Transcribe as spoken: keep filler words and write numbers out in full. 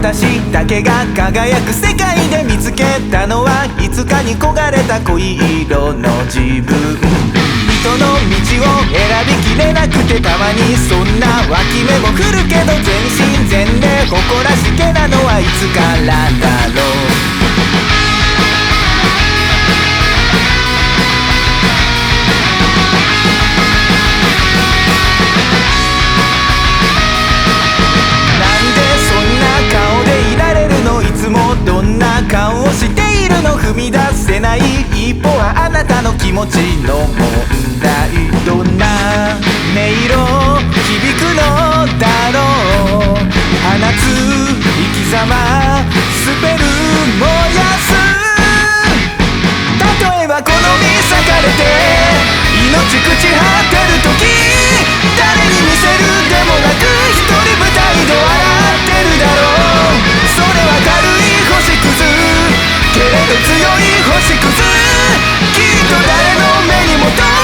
私だけが輝く世界で見つけたのはいつかに焦がれた恋色の自分。人の道を選びきれなくてたまにそんな脇目も振るけど全身全霊誇らしげなのはいつからだろう。どんな顔をしているの踏み出せない一歩はあなたの気持ちの問題。どんな音色響くのだろう。放つ生き様スペル燃やす。例えば好み裂かれて命朽ち果てる時誰に見せるでもなく一人舞台で笑ってるだろう。それは軽い星屑けれど強い星屑きっと誰の目にも